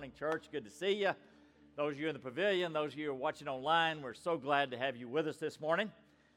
morning, church. Good to see you. Those of you in the pavilion, those of you who are watching online, we're so glad to have you with us this morning.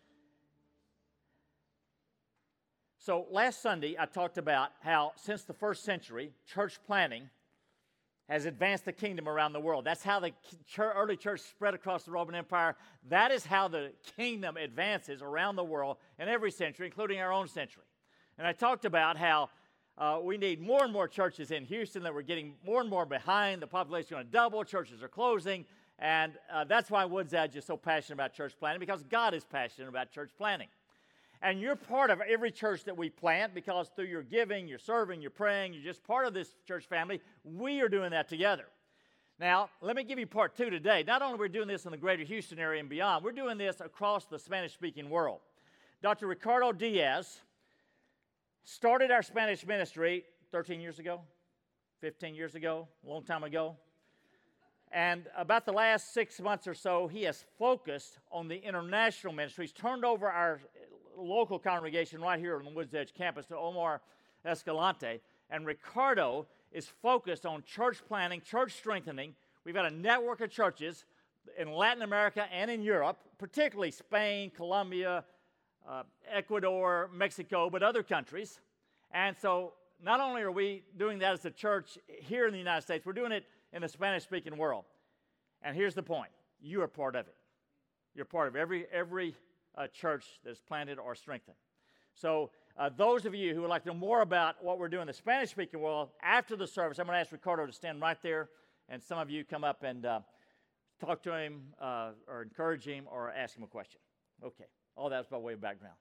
So last Sunday, I talked about how since the first century, church planting has advanced the kingdom around the world. That's how the early church spread across the Roman Empire. That is how the kingdom advances around the world in every century, including our own century. And I talked about how we need more and more churches in Houston, that we're getting more and more behind. The population is going to double. Churches are closing. And that's why Woods Edge is so passionate about church planting, because God is passionate about church planting. And you're part of every church that we plant, because through your giving, your serving, your praying, you're just part of this church family. We are doing that together. Now, let me give you part two today. Not only are we doing this in the greater Houston area and beyond, we're doing this across the Spanish-speaking world. Dr. Ricardo Diaz started our Spanish ministry 13 years ago, 15 years ago, a long time ago. And about the last 6 months or so, he has focused on the international ministry. He's turned over our local congregation right here on the Woods Edge campus to Omar Escalante. And Ricardo is focused on church planting, church strengthening. We've got a network of churches in Latin America and in Europe, particularly Spain, Colombia, Ecuador, Mexico, but other countries. And so not only are we doing that as a church here in the United States, we're doing it in the Spanish-speaking world. And here's the point. You are part of it. You're part of every church that's planted or strengthened. So those of you who would like to know more about what we're doing in the Spanish-speaking world, after the service, I'm going to ask Ricardo to stand right there, and some of you come up and talk to him or encourage him or ask him a question. Okay, all that's by way of background.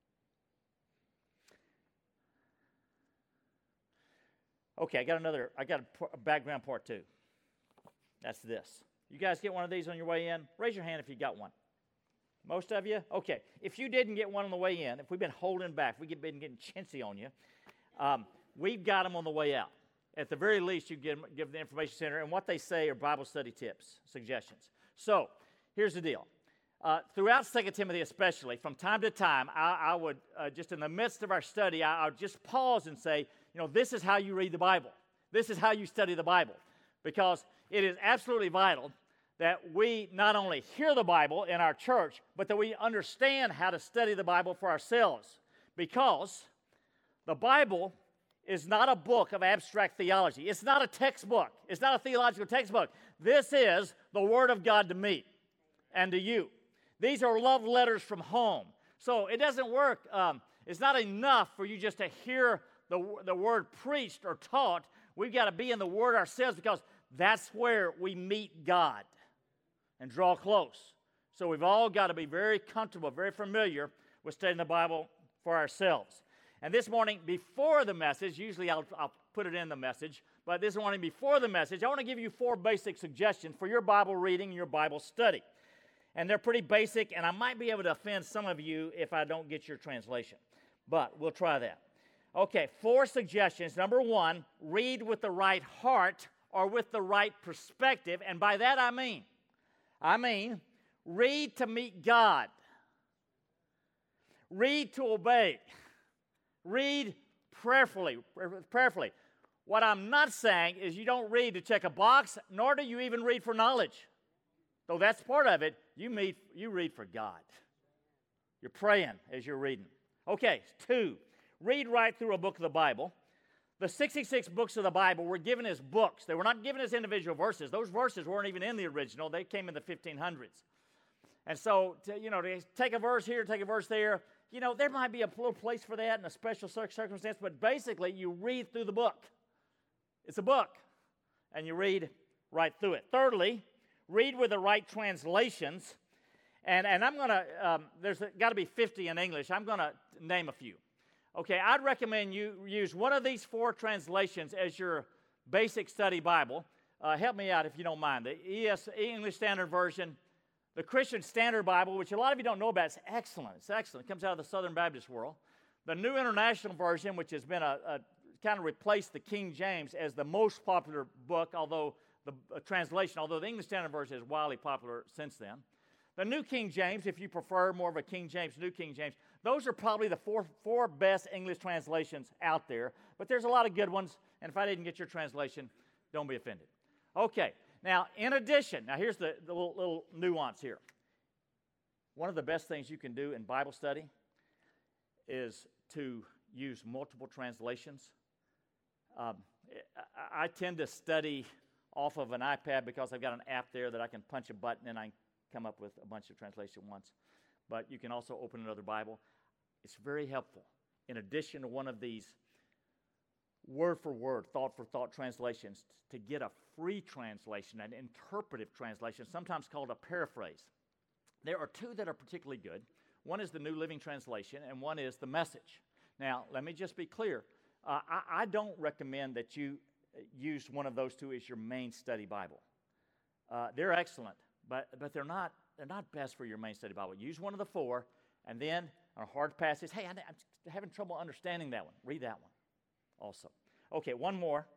Okay, I got a background part two. That's this. You guys get one of these on your way in? Raise your hand if you got one. Most of you? Okay. If you didn't get one on the way in, if we've been holding back, we've been getting chintzy on you, we've got them on the way out. At the very least, you give the information center, and what they say are Bible study tips, suggestions. So, here's the deal. Throughout 2 Timothy especially, from time to time, I would, just in the midst of our study, I would just pause and say, this is how you read the Bible. This is how you study the Bible. Because it is absolutely vital that we not only hear the Bible in our church, but that we understand how to study the Bible for ourselves. Because the Bible is not a book of abstract theology. It's not a textbook. It's not a theological textbook. This is the Word of God to me and to you. These are love letters from home. So it doesn't work. It's not enough for you just to hear the Word preached or taught. We've got to be in the Word ourselves, because that's where we meet God and draw close. So we've all got to be very comfortable, very familiar with studying the Bible for ourselves. And this morning, before the message, usually I'll put it in the message, but this morning before the message, I want to give you 4 basic suggestions for your Bible reading and your Bible study. And they're pretty basic, and I might be able to offend some of you if I don't get your translation. But we'll try that. Okay, 4 suggestions. Number 1, read with the right heart or with the right perspective. And by that I mean, read to meet God. Read to obey. Read prayerfully. What I'm not saying is you don't read to check a box, nor do you even read for knowledge. Though that's part of it, you read for God. You're praying as you're reading. Okay, 2, read right through a book of the Bible. The 66 books of the Bible were given as books. They were not given as individual verses. Those verses weren't even in the original. They came in the 1500s. And so, to take a verse here, take a verse there, there might be a little place for that in a special circumstance, but basically you read through the book. It's a book, and you read right through it. Thirdly, read with the right translations. And I'm going to, there's got to be 50 in English. I'm going to name a few. Okay, I'd recommend you use one of these 4 translations as your basic study Bible. Help me out if you don't mind. The English Standard Version, the Christian Standard Bible, which a lot of you don't know about. It's excellent. It's excellent. It comes out of the Southern Baptist world. The New International Version, which has been kind of replaced the King James as the most popular book, although the English Standard Version is wildly popular since then. The New King James, if you prefer more of a King James, New King James, those are probably the four best English translations out there. But there's a lot of good ones, and if I didn't get your translation, don't be offended. Okay, now in addition, now here's the little nuance here. One of the best things you can do in Bible study is to use multiple translations. I tend to study off of an iPad because I've got an app there that I can punch a button and I come up with a bunch of translations once. But you can also open another Bible. It's very helpful. In addition to one of these word for word, thought for thought translations, to get a free translation, an interpretive translation, sometimes called a paraphrase. There are two that are particularly good. One is the New Living Translation, and one is the Message. Now, let me just be clear. I don't recommend that you use one of those two as your main study Bible. They're excellent, but they're not best for your main study Bible. Use one of the four, and then on a hard passage, hey, I'm having trouble understanding that one. Read that one also. Okay, one more.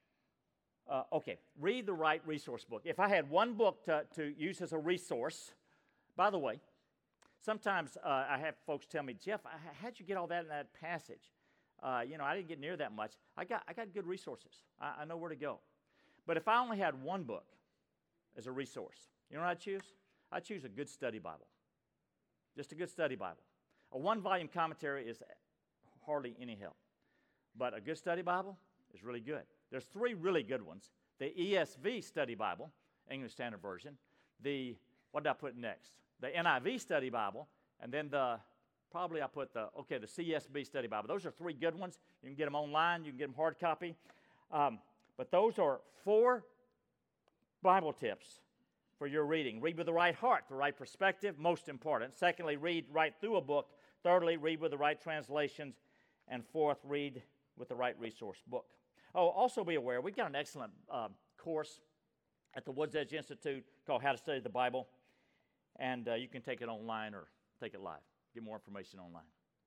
Read the right resource book. If I had one book to use as a resource, by the way, sometimes I have folks tell me, Jeff, how'd you get all that in that passage? I didn't get near that much. I got good resources. I know where to go. But if I only had one book as a resource, you know what I'd choose? I'd choose a good study Bible. Just a good study Bible. A one-volume commentary is hardly any help. But a good study Bible is really good. There's three really good ones. The ESV study Bible, English Standard Version. What did I put next? The NIV study Bible, and then the CSB study Bible. Those are three good ones. You can get them online. You can get them hard copy. But those are 4 Bible tips for your reading. Read with the right heart, the right perspective, most important. Secondly, read right through a book. Thirdly, read with the right translations. And fourth, read with the right resource book. Oh, also be aware, we've got an excellent course at the Woods Edge Institute called How to Study the Bible. And you can take it online or take it live. Get more information online.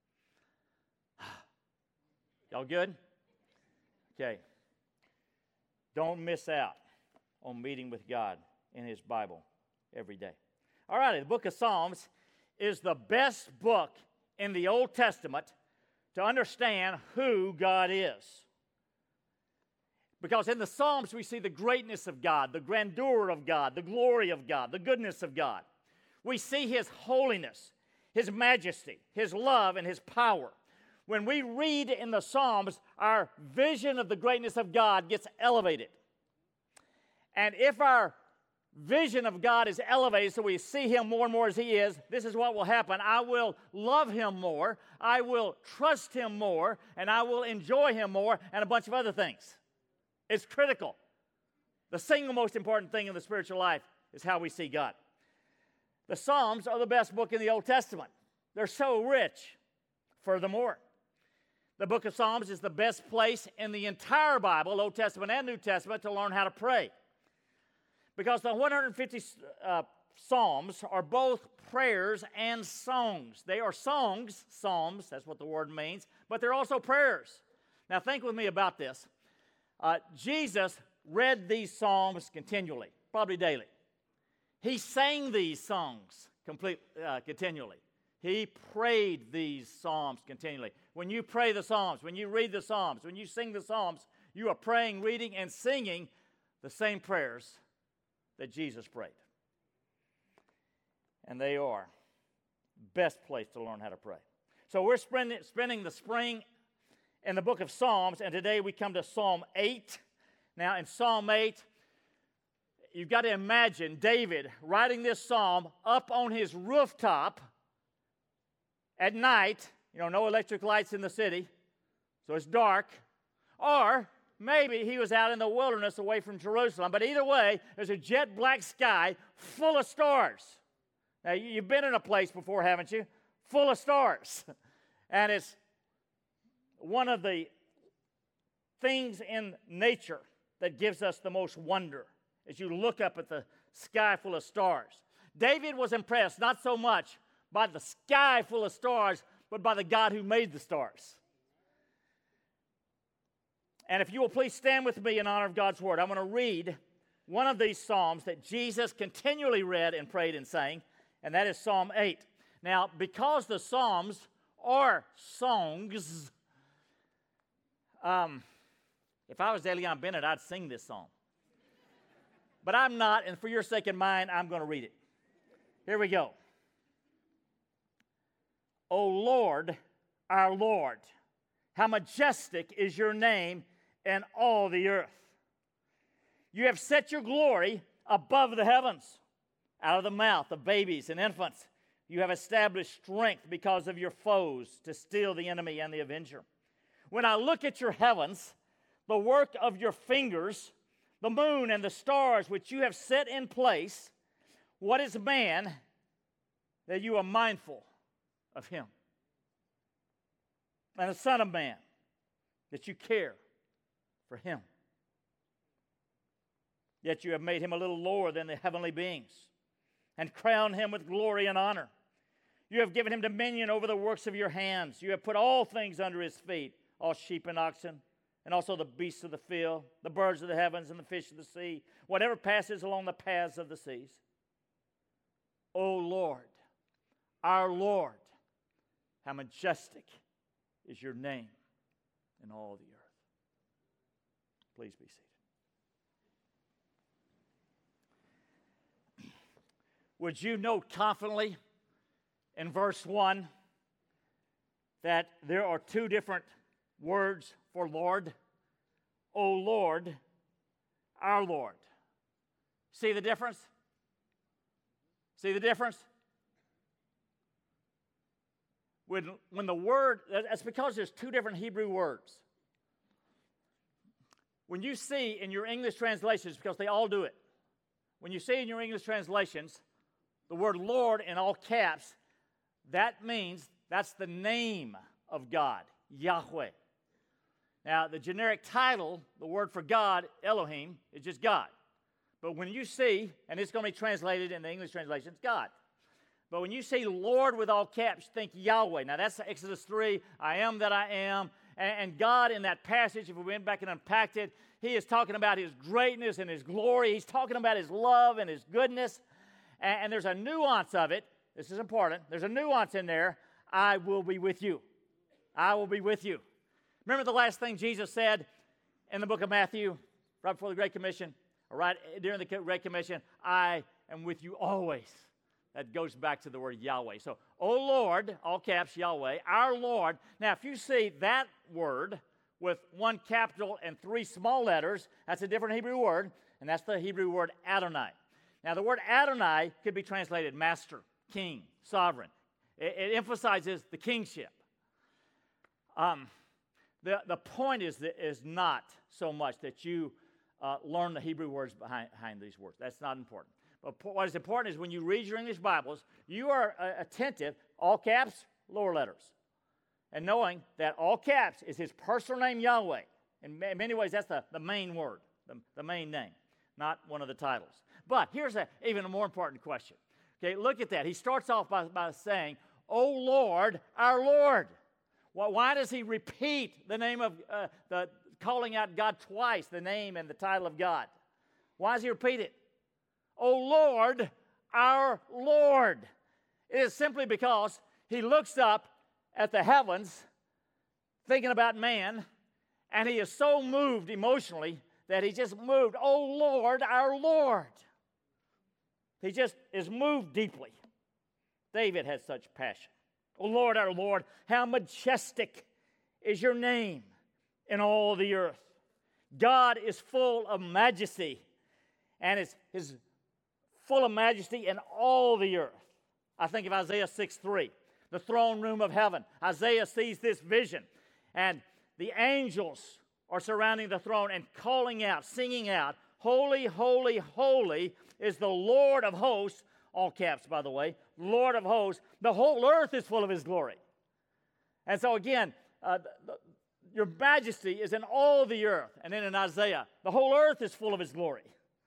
Y'all good? Okay. Don't miss out on meeting with God in His Bible every day. All righty, the book of Psalms is the best book in the Old Testament to understand who God is. Because in the Psalms we see the greatness of God, the grandeur of God, the glory of God, the goodness of God. We see His holiness, His majesty, His love, and His power. When we read in the Psalms, our vision of the greatness of God gets elevated. And if our vision of God is elevated so we see Him more and more as He is, this is what will happen. I will love Him more, I will trust Him more, and I will enjoy Him more, and a bunch of other things. It's critical. The single most important thing in the spiritual life is how we see God. The Psalms are the best book in the Old Testament. They're so rich. Furthermore, the book of Psalms is the best place in the entire Bible, Old Testament and New Testament, to learn how to pray. Because the 150 Psalms are both prayers and songs. They are songs, psalms, that's what the word means, but they're also prayers. Now think with me about this. Jesus read these psalms continually, probably daily. He sang these songs continually. He prayed these psalms continually. When you pray the psalms, when you read the psalms, when you sing the psalms, you are praying, reading, and singing the same prayers that Jesus prayed. And they are the best place to learn how to pray. So we're spending the spring in the book of Psalms, and today we come to Psalm 8. Now in Psalm 8, you've got to imagine David writing this psalm up on his rooftop at night. No electric lights in the city, so it's dark. Or maybe he was out in the wilderness away from Jerusalem. But either way, there's a jet black sky full of stars. Now, you've been in a place before, haven't you? Full of stars. And it's one of the things in nature that gives us the most wonder as you look up at the sky full of stars. David was impressed not so much by the sky full of stars, but by the God who made the stars. And if you will please stand with me in honor of God's word, I'm going to read one of these psalms that Jesus continually read and prayed and sang, and that is Psalm 8. Now, because the psalms are songs, if I was Elian Bennett, I'd sing this song. but I'm not, and for your sake and mine, I'm going to read it. Here we go. O Lord, our Lord, how majestic is your name in all the earth. You have set your glory above the heavens. Out of the mouth of babies and infants, you have established strength because of your foes to steal the enemy and the avenger. When I look at your heavens, the work of your fingers, the moon and the stars which you have set in place, what is man that you are mindful of him? And the Son of Man that you care for him. Yet you have made him a little lower than the heavenly beings and crowned him with glory and honor. You have given him dominion over the works of your hands. You have put all things under his feet, all sheep and oxen, and also the beasts of the field, the birds of the heavens and the fish of the sea, whatever passes along the paths of the seas. O Lord, our Lord, how majestic is your name in all the earth. Please be seated. Would you note confidently in verse 1 that there are two different words for Lord? O Lord, our Lord. See the difference? See the difference? When the word, that's because there's two different Hebrew words. When you see in your English translations, because they all do it, when you see in your English translations the word Lord in all caps, that means that's the name of God, Yahweh. Now, the generic title, the word for God, Elohim, is just God. But when you see, and it's going to be translated in the English translations, God. But when you see Lord with all caps, think Yahweh. Now, that's Exodus 3, I am that I am. And God in that passage, if we went back and unpacked it, he is talking about his greatness and his glory. He's talking about his love and his goodness. And there's a nuance of it. This is important. There's a nuance in there. I will be with you. I will be with you. Remember the last thing Jesus said in the book of Matthew, right before the Great Commission, or right during the Great Commission, I am with you always. That goes back to the word Yahweh. So, O Lord, all caps, Yahweh, our Lord. Now, if you see that word with one capital and three small letters, that's a different Hebrew word, and that's the Hebrew word Adonai. Now, the word Adonai could be translated master, king, sovereign. It emphasizes the kingship. The point is not so much that you learn the Hebrew words behind these words. That's not important. But what is important is when you read your English Bibles, you are attentive, all caps, lower letters, and knowing that all caps is his personal name, Yahweh. In many ways, that's the main word, the main name, not one of the titles. But here's even a more important question. Okay, look at that. He starts off by saying, O Lord, our Lord. Well, why does he repeat the name of, calling out God twice, the name and the title of God? Why does he repeat it? O Lord, our Lord. It is simply because he looks up at the heavens, thinking about man, and he is so moved emotionally that he just moved, O Lord, our Lord. He just is moved deeply. David had such passion. O Lord, our Lord, how majestic is your name in all the earth. God is full of majesty, and is full of majesty in all the earth. I think of Isaiah 6:3, the throne room of heaven. Isaiah sees this vision, and the angels are surrounding the throne and calling out, singing out, Holy, holy, holy is the Lord of hosts, all caps, by the way, Lord of hosts. The whole earth is full of his glory. And so again, your majesty is in all the earth. And then in Isaiah, the whole earth is full of his glory.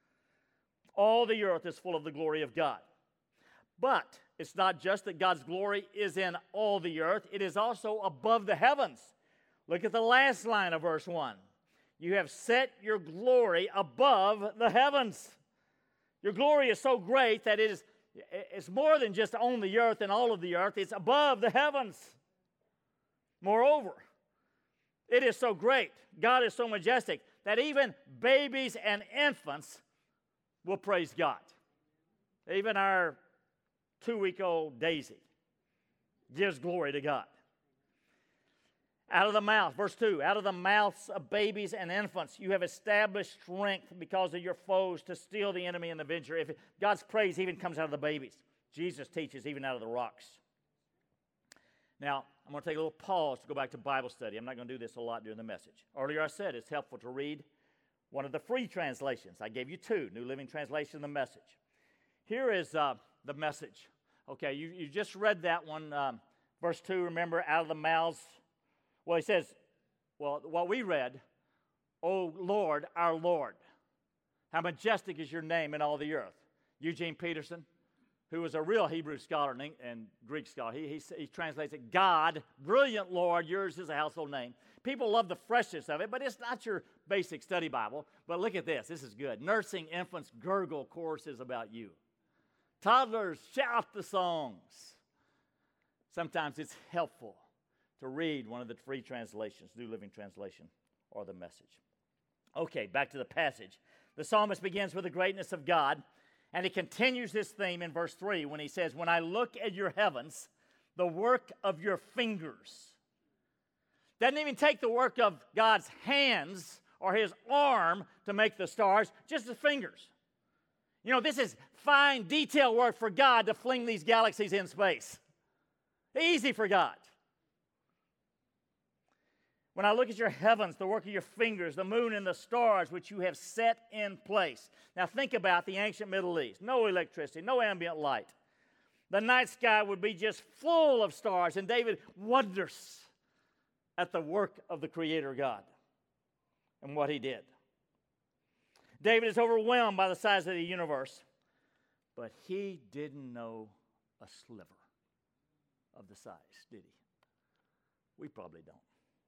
All the earth is full of the glory of God. But it's not just that God's glory is in all the earth. It is also above the heavens. Look at the last line of verse 1. You have set your glory above the heavens. Your glory is so great that it's more than just on the earth and all of the earth. It's above the heavens. Moreover, it is so great, God is so majestic, that even babies and infants we'll praise God. Even our 2-week-old Daisy gives glory to God. Out of the mouth, verse 2, out of the mouths of babies and infants, you have established strength because of your foes to steal the enemy and the avenger. If God's praise even comes out of the babies. Jesus teaches even out of the rocks. Now, I'm going to take a little pause to go back to Bible study. I'm not going to do this a lot during the message. Earlier I said it's helpful to read one of the free translations. I gave you two, New Living Translation and the Message. Here is the Message. Okay, you just read that one, verse 2, remember, out of the mouths. Well, he says, well, what we read, O Lord, our Lord, how majestic is your name in all the earth. Eugene Peterson, who was a real Hebrew scholar and Greek scholar, he translates it, God, brilliant Lord, yours is a household name. People love the freshness of it, but it's not your basic study Bible. But look at this. This is good. Nursing infants gurgle choruses about you. Toddlers shout the songs. Sometimes it's helpful to read one of the free translations, New Living Translation, or the Message. Okay, back to the passage. The psalmist begins with the greatness of God, and he continues this theme in verse 3 when he says, when I look at your heavens, the work of your fingers. Doesn't even take the work of God's hands or his arm to make the stars, just his fingers. You know, this is fine detail work for God to fling these galaxies in space. Easy for God. When I look at your heavens, the work of your fingers, the moon and the stars which you have set in place. Now think about the ancient Middle East. No electricity, no ambient light. The night sky would be just full of stars, and David wonders at the work of the Creator God and what he did. David is overwhelmed by the size of the universe, but he didn't know a sliver of the size, did he? We probably don't.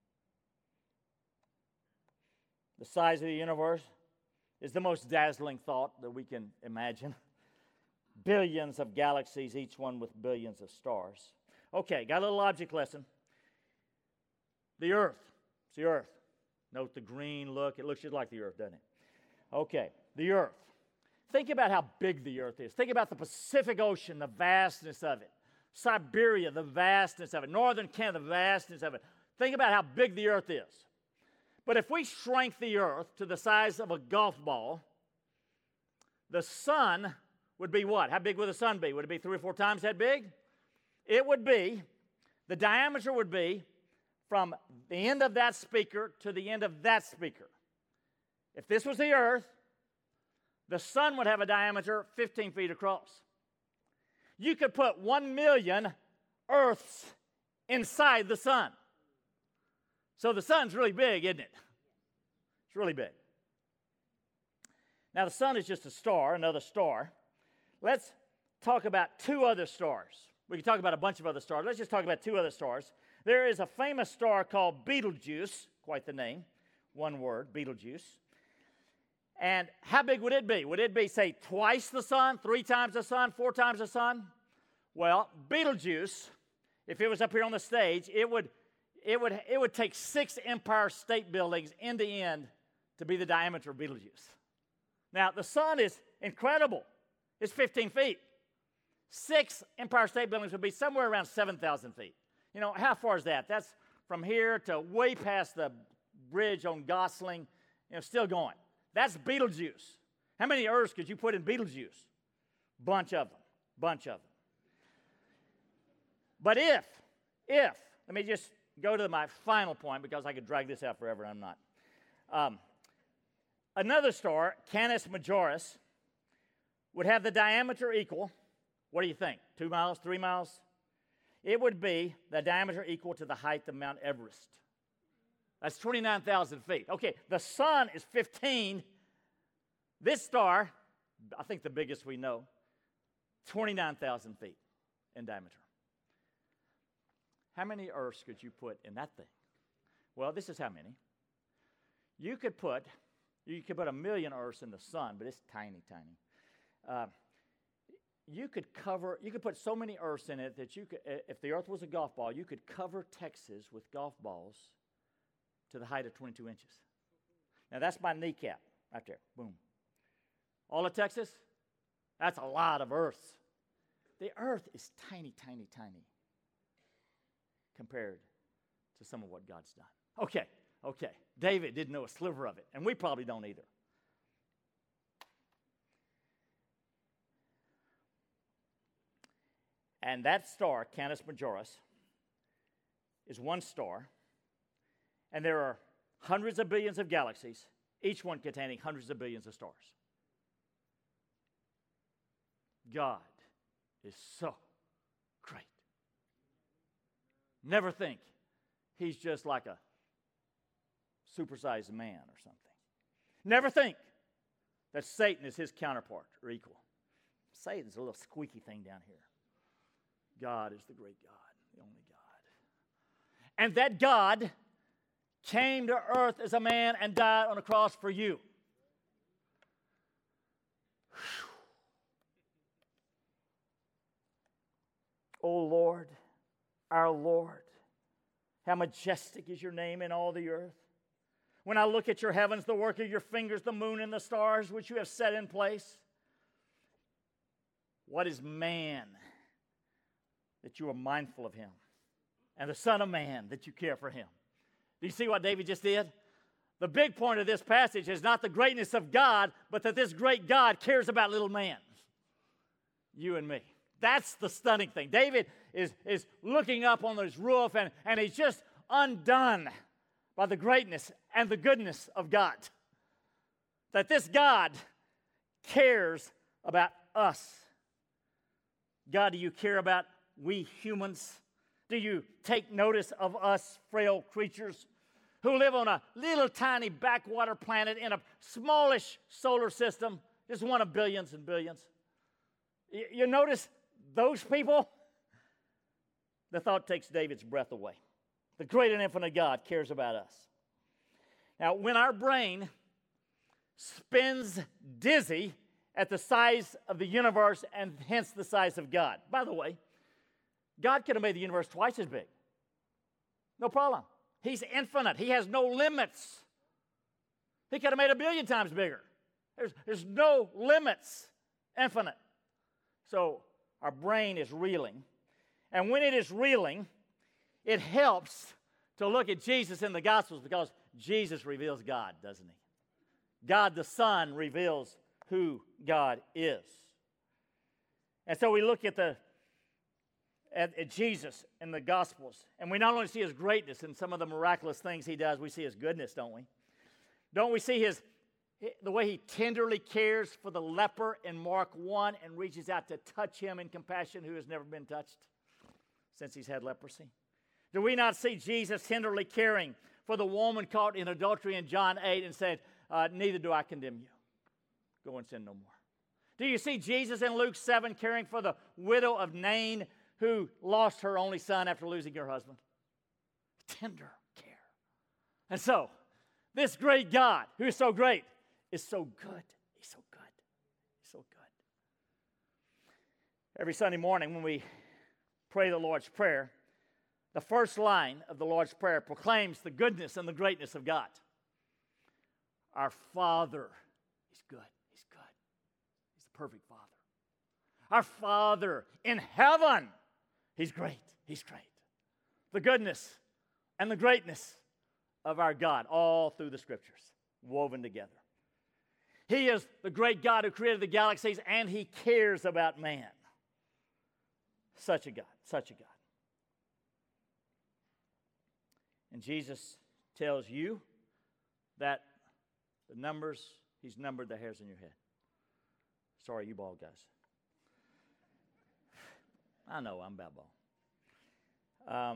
The size of the universe is the most dazzling thought that we can imagine. Billions of galaxies, each one with billions of stars. Okay, got a little object lesson. The earth. It's the earth. Note the green look. It looks just like the earth, doesn't it? Okay, the earth. Think about how big the earth is. Think about the Pacific Ocean, the vastness of it. Siberia, the vastness of it. Northern Canada, the vastness of it. Think about how big the earth is. But if we shrank the earth to the size of a golf ball, the sun would be what? How big would the sun be? Would it be 3 or 4 times that big? It would be, the diameter would be from the end of that speaker to the end of that speaker. If this was the earth, the sun would have a diameter 15 feet across. You could put 1 million earths inside the sun. So the sun's really big, isn't it? It's really big. Now the sun is just a star, another star. Let's talk about 2 other stars. We can talk about a bunch of other stars. Let's just talk about 2 other stars. There is a famous star called Betelgeuse, quite the name, one word, Betelgeuse. And how big would it be? Would it be, say, twice the sun, 3 times the sun, 4 times the sun? Well, Betelgeuse, if it was up here on the stage, it would take 6 Empire State Buildings end to end to be the diameter of Betelgeuse. Now, the sun is incredible. It's 15 feet. 6 Empire State Buildings would be somewhere around 7,000 feet. You know, how far is that? That's from here to way past the bridge on Gosling, still going. That's Betelgeuse. How many Earths could you put in Betelgeuse? Bunch of them. But if, let me just go to my final point because I could drag this out forever and I'm not. Another star, Canis Majoris, would have the diameter equal, what do you think, 2 miles, 3 miles? It would be the diameter equal to the height of Mount Everest. That's 29,000 feet. Okay, the sun is 15. This star, I think the biggest we know, 29,000 feet in diameter. How many Earths could you put in that thing? Well, this is how many. You could put 1 million Earths in the sun, but it's tiny, tiny. You could put so many Earths in it that you could, if the Earth was a golf ball, you could cover Texas with golf balls to the height of 22 inches. Now, that's my kneecap right there. Boom. All of Texas? That's a lot of Earth. The Earth is tiny, tiny, tiny compared to some of what God's done. Okay. David didn't know a sliver of it, and we probably don't either. And that star, Canis Majoris, is one star, and there are hundreds of billions of galaxies, each one containing hundreds of billions of stars. God is so great. Never think he's just like a supersized man or something. Never think that Satan is his counterpart or equal. Satan's a little squeaky thing down here. God is the great God, the only God. And that God came to earth as a man and died on a cross for you. O Lord, our Lord, how majestic is your name in all the earth. When I look at your heavens, the work of your fingers, the moon and the stars which you have set in place, what is man that you are mindful of him, and the Son of Man that you care for him? Do you see what David just did? The big point of this passage is not the greatness of God, but that this great God cares about little man, you and me. That's the stunning thing. David is looking up on his roof, and he's just undone by the greatness and the goodness of God. That this God cares about us. God, do you care about we humans? Do you take notice of us frail creatures who live on a little tiny backwater planet in a smallish solar system, just one of billions and billions? You notice those people? The thought takes David's breath away. The great and infinite God cares about us. Now, when our brain spins dizzy at the size of the universe and hence the size of God. By the way, God could have made the universe twice as big. No problem. He's infinite. He has no limits. He could have made 1 billion times bigger. There's no limits. Infinite. So our brain is reeling. And when it is reeling, it helps to look at Jesus in the Gospels because Jesus reveals God, doesn't he? God the Son reveals who God is. And so we look at Jesus in the Gospels, and we not only see his greatness and some of the miraculous things he does, we see his goodness, don't we? Don't we see the way he tenderly cares for the leper in Mark 1 and reaches out to touch him in compassion who has never been touched since he's had leprosy? Do we not see Jesus tenderly caring for the woman caught in adultery in John 8 and said, neither do I condemn you. Go and sin no more. Do you see Jesus in Luke 7 caring for the widow of Nain who lost her only son after losing her husband? Tender care. And so, this great God, who is so great, is so good. He's so good. He's so good. Every Sunday morning when we pray the Lord's Prayer, the first line of the Lord's Prayer proclaims the goodness and the greatness of God. Our Father is good. He's good. He's the perfect Father. Our Father in heaven, he's great. He's great. The goodness and the greatness of our God all through the Scriptures, woven together. He is the great God who created the galaxies, and he cares about man. Such a God, such a God. And Jesus tells you that the numbers, he's numbered the hairs on your head. Sorry, you bald guys. I know, I'm about bald.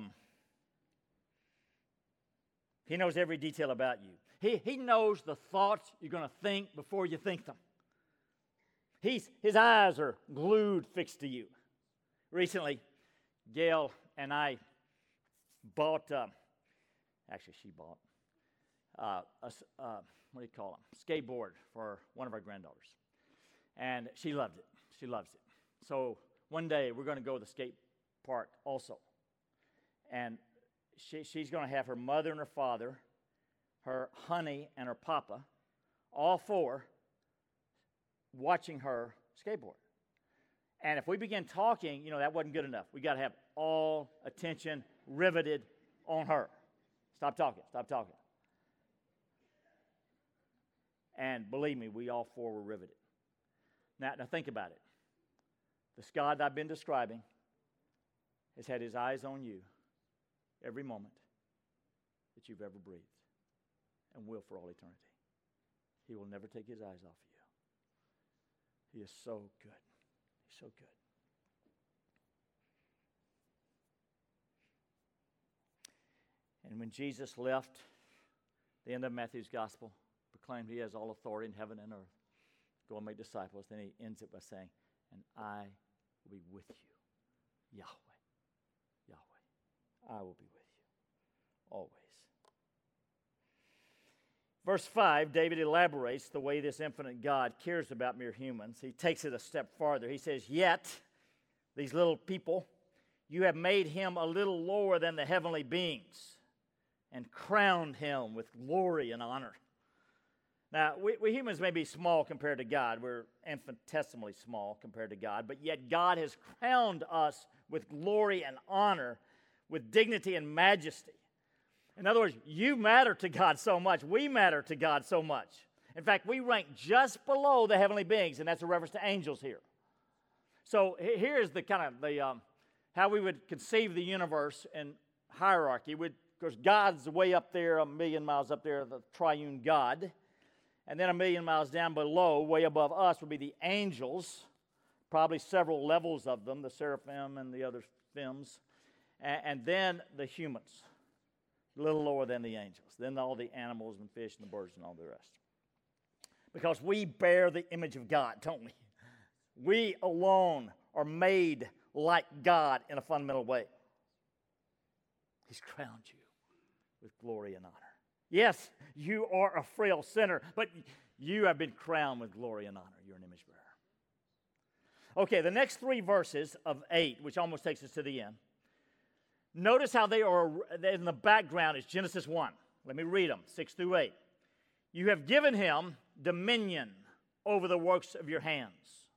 He knows every detail about you. He knows the thoughts you're going to think before you think them. His eyes are glued, fixed to you. Recently, Gail and I bought, actually she bought, what do you call them? Skateboard for one of our granddaughters. And she loved it. She loves it. So one day we're going to go to the skate park also. And she's going to have her mother and her father, her honey and her papa, all four watching her skateboard. And if we begin talking, that wasn't good enough. We got to have all attention riveted on her. Stop talking. And believe me, we all four were riveted. Now think about it. This God that I've been describing has had his eyes on you every moment that you've ever breathed and will for all eternity. He will never take his eyes off of you. He is so good. He's so good. And when Jesus left the end of Matthew's gospel, proclaimed he has all authority in heaven and earth, go and make disciples, then he ends it by saying, and I will be with you, Yahweh. I will be with you always. Verse 5, David elaborates the way this infinite God cares about mere humans. He takes it a step farther. He says, yet, these little people, you have made him a little lower than the heavenly beings and crowned him with glory and honor. Now, we humans may be small compared to God. We're infinitesimally small compared to God, but yet God has crowned us with glory and honor, with dignity and majesty. In other words, you matter to God so much. We matter to God so much. In fact, we rank just below the heavenly beings, and that's a reference to angels here. So here's the kind of how we would conceive the universe in hierarchy. Because God's way up there, 1,000,000 miles up there, the triune God. And then 1,000,000 miles down below, way above us, would be the angels, probably several levels of them, the seraphim and the other thems. And then the humans, a little lower than the angels. Then all the animals and fish and the birds and all the rest. Because we bear the image of God, don't we? We alone are made like God in a fundamental way. He's crowned you with glory and honor. Yes, you are a frail sinner, but you have been crowned with glory and honor. You're an image bearer. Okay, the next 3 verses of 8, which almost takes us to the end. Notice how they are, in the background is Genesis 1. Let me read them, 6 through 8. You have given him dominion over the works of your hands.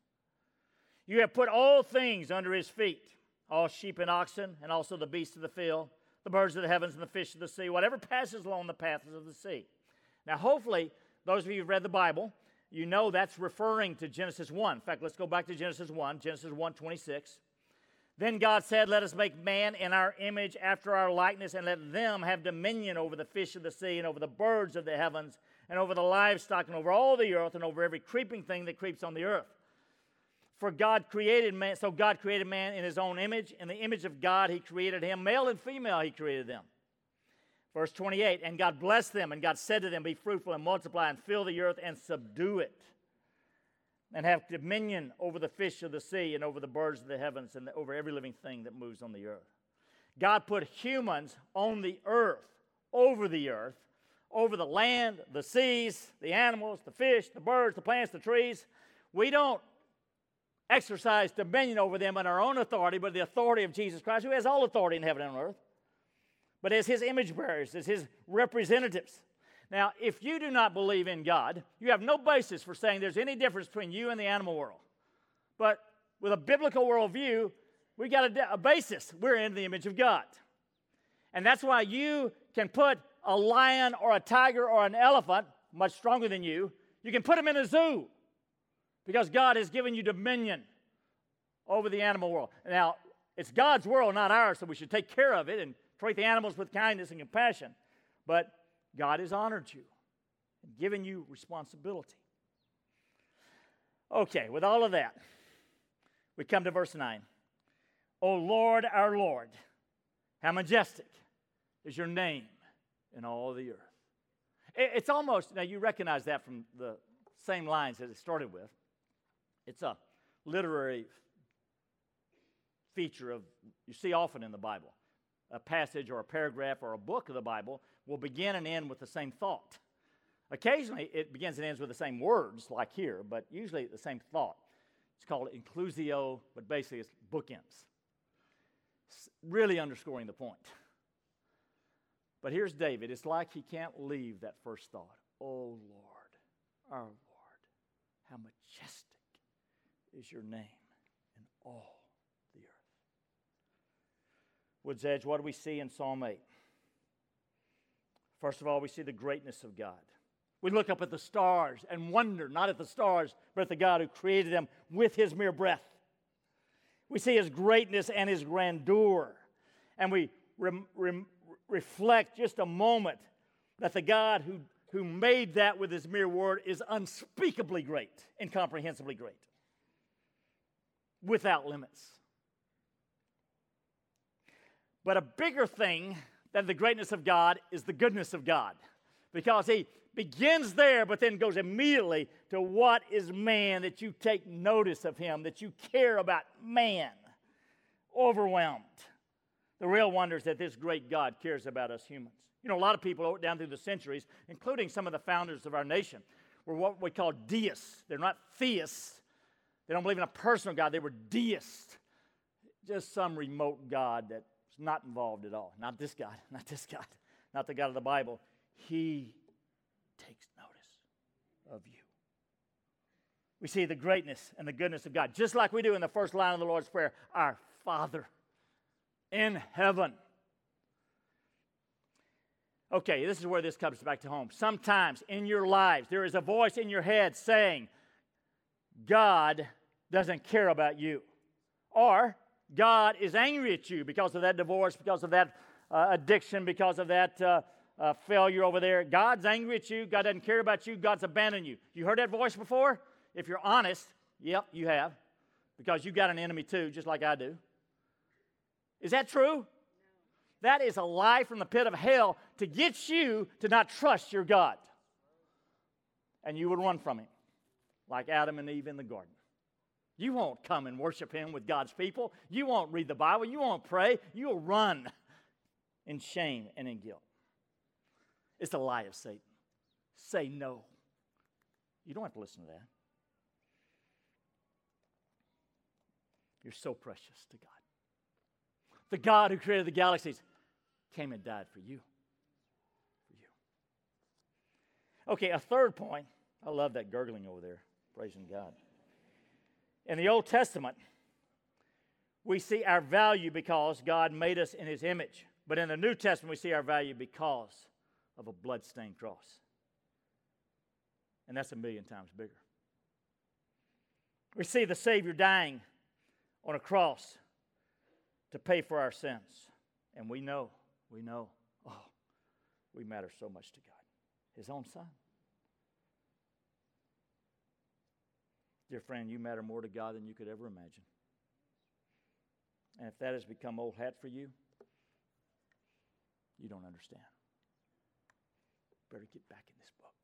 You have put all things under his feet, all sheep and oxen, and also the beasts of the field, the birds of the heavens and the fish of the sea, whatever passes along the paths of the sea. Now, hopefully, those of you who've read the Bible, you know that's referring to Genesis 1. In fact, let's go back to Genesis 1, Genesis 1:26. Then God said, let us make man in our image after our likeness, and let them have dominion over the fish of the sea, and over the birds of the heavens, and over the livestock, and over all the earth, and over every creeping thing that creeps on the earth. For God created man, so God created man in his own image. In the image of God he created him. Male and female he created them. Verse 28, and God blessed them, and God said to them, be fruitful and multiply, and fill the earth and subdue it, and have dominion over the fish of the sea, and over the birds of the heavens, and over every living thing that moves on the earth. God put humans on the earth, over the land, the seas, the animals, the fish, the birds, the plants, the trees. We don't exercise dominion over them in our own authority, but the authority of Jesus Christ, who has all authority in heaven and on earth, but as his image bearers, as his representatives. Now, if you do not believe in God, you have no basis for saying there's any difference between you and the animal world. But with a biblical worldview, we got a basis. We're in the image of God. And that's why you can put a lion or a tiger or an elephant, much stronger than you can put them in a zoo because God has given you dominion over the animal world. Now, it's God's world, not ours, so we should take care of it and treat the animals with kindness and compassion. But God has honored you and given you responsibility. Okay, with all of that, we come to verse 9. O Lord, our Lord, how majestic is your name in all the earth. It's almost, now you recognize that from the same lines as it started with. It's a literary feature you see often in the Bible. A passage or a paragraph or a book of the Bible will begin and end with the same thought. Occasionally, it begins and ends with the same words, like here, but usually the same thought. It's called inclusio, but basically it's bookends. It's really underscoring the point. But here's David. It's like he can't leave that first thought. Oh, Lord, our Lord, how majestic is your name in all the earth. Woods Edge, what do we see in Psalm 8? First of all, we see the greatness of God. We look up at the stars and wonder, not at the stars, but at the God who created them with His mere breath. We see His greatness and His grandeur. And we reflect just a moment that the God who made that with His mere word is unspeakably great, incomprehensibly great, without limits. But a bigger thing than the greatness of God is the goodness of God, because He begins there, but then goes immediately to what is man, that you take notice of him, that you care about man. Overwhelmed. The real wonder is that this great God cares about us humans. You know, a lot of people down through the centuries, including some of the founders of our nation, were what we call deists. They're not theists. They don't believe in a personal God. They were deists. Just some remote God that's not involved at all. Not this God. Not this God. Not the God of the Bible. He takes notice of you. We see the greatness and the goodness of God, just like we do in the first line of the Lord's Prayer, our Father in heaven. Okay, this is where this comes back to home. Sometimes in your lives, there is a voice in your head saying, God doesn't care about you. Or, God is angry at you because of that divorce, because of that addiction, because of that failure over there. God's angry at you. God doesn't care about you. God's abandoned you. You heard that voice before? If you're honest, yep, you have. Because you got an enemy too, just like I do. Is that true? No. That is a lie from the pit of hell to get you to not trust your God. And you would run from Him, like Adam and Eve in the garden. You won't come and worship Him with God's people. You won't read the Bible. You won't pray. You'll run in shame and in guilt. It's a lie of Satan. Say no. You don't have to listen to that. You're so precious to God. The God who created the galaxies came and died for you. For you. Okay, a third point. I love that gurgling over there, praising God. In the Old Testament, we see our value because God made us in His image. But in the New Testament, we see our value because of a blood-stained cross. And that's 1,000,000 times bigger. We see the Savior dying on a cross to pay for our sins. And we know, oh, we matter so much to God. His own Son. Dear friend, you matter more to God than you could ever imagine. And if that has become old hat for you, you don't understand. Better get back in this book.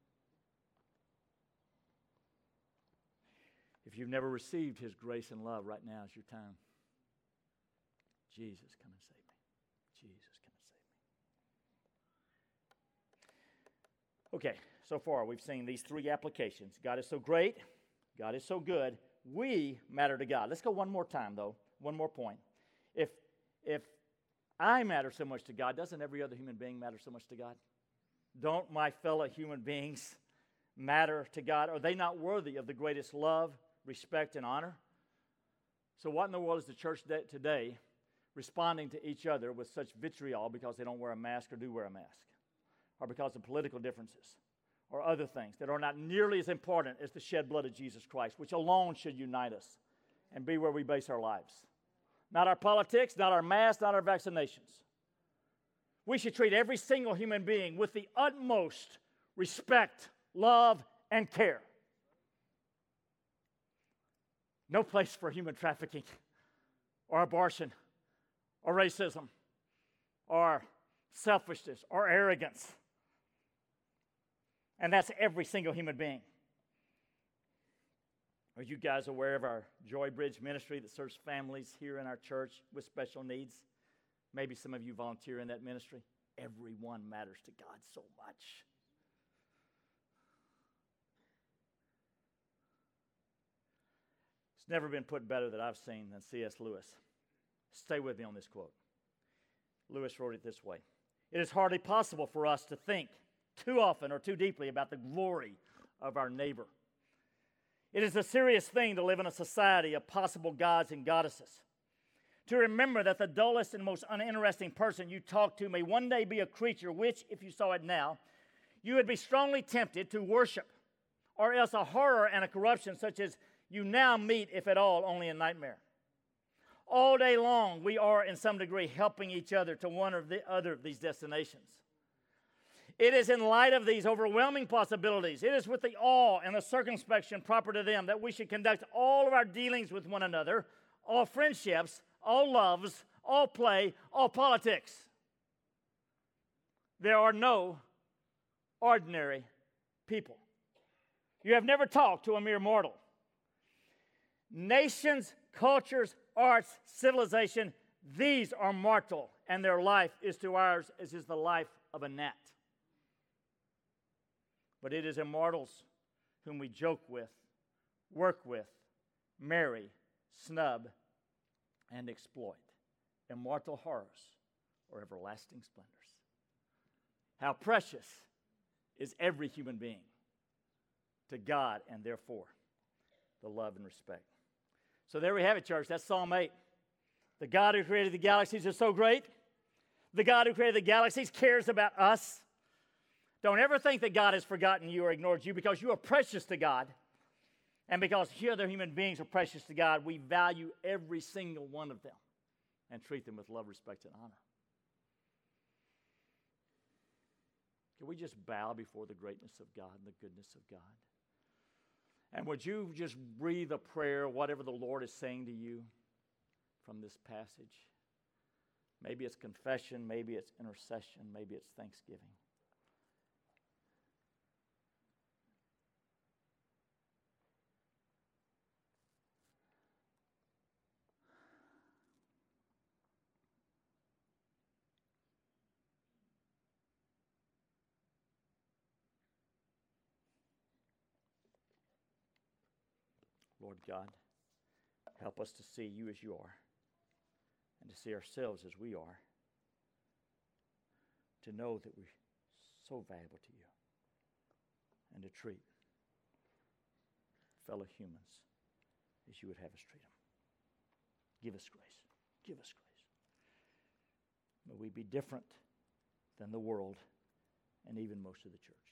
If you've never received His grace and love, right now is your time. Jesus, come and save me. Jesus, come and save me. Okay, so far we've seen these three applications. God is so great. God is so good. We matter to God. Let's go one more time, though. One more point. If I matter so much to God, doesn't every other human being matter so much to God? Don't my fellow human beings matter to God? Are they not worthy of the greatest love, respect, and honor? So what in the world is the church today responding to each other with such vitriol because they don't wear a mask or do wear a mask? Or because of political differences? Or other things that are not nearly as important as the shed blood of Jesus Christ, which alone should unite us and be where we base our lives. Not our politics, not our masks, not our vaccinations. We should treat every single human being with the utmost respect, love, and care. No place for human trafficking or abortion or racism or selfishness or arrogance. And that's every single human being. Are you guys aware of our Joy Bridge ministry that serves families here in our church with special needs? Maybe some of you volunteer in that ministry. Everyone matters to God so much. It's never been put better that I've seen than C.S. Lewis. Stay with me on this quote. Lewis wrote it this way. It is hardly possible for us to think too often or too deeply about the glory of our neighbor. It is a serious thing to live in a society of possible gods and goddesses. To remember that the dullest and most uninteresting person you talk to may one day be a creature which, if you saw it now, you would be strongly tempted to worship, or else a horror and a corruption such as you now meet, if at all, only a nightmare. All day long, we are in some degree helping each other to one or the other of these destinations. It is in light of these overwhelming possibilities, it is with the awe and the circumspection proper to them that we should conduct all of our dealings with one another, all friendships, all loves, all play, all politics. There are no ordinary people. You have never talked to a mere mortal. Nations, cultures, arts, civilization, these are mortal, and their life is to ours as is the life of a gnat. But it is immortals whom we joke with, work with, marry, snub, and exploit. Immortal horrors or everlasting splendors. How precious is every human being to God, and therefore the love and respect. So there we have it, church. That's Psalm 8. The God who created the galaxies is so great. The God who created the galaxies cares about us. Don't ever think that God has forgotten you or ignored you, because you are precious to God. And because other human beings are precious to God, we value every single one of them and treat them with love, respect, and honor. Can we just bow before the greatness of God and the goodness of God? And would you just breathe a prayer, whatever the Lord is saying to you from this passage? Maybe it's confession, maybe it's intercession, maybe it's thanksgiving. Lord God, help us to see you as you are, and to see ourselves as we are, to know that we're so valuable to you, and to treat fellow humans as you would have us treat them. Give us grace. Give us grace. May we be different than the world and even most of the church.